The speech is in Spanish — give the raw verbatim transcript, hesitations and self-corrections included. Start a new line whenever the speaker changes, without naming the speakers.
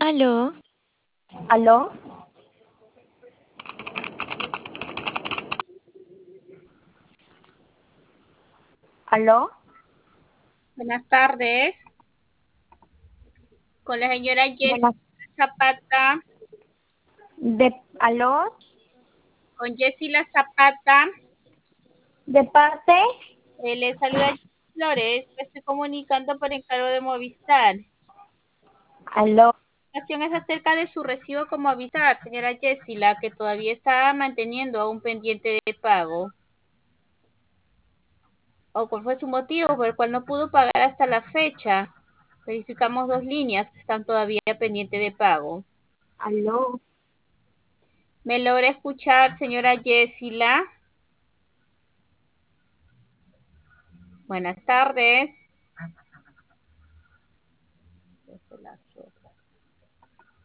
Aló,
¿Aló? ¿Aló?
Buenas tardes, con la señora Jessica
Buenas.
Zapata,
De, ¿Aló?
con Jessica Zapata,
¿De parte?
eh, le saluda Flores, me estoy comunicando por encargo de Movistar.
¿Aló?
La cuestión es acerca de su recibo con Movistar, señora Jessica, que todavía está manteniendo a un pendiente de pago. ¿O cuál fue su motivo por el cual no pudo pagar hasta la fecha? Verificamos dos líneas que están todavía pendientes de pago.
¿Aló?
¿Me logra escuchar, señora Jessica? Buenas tardes.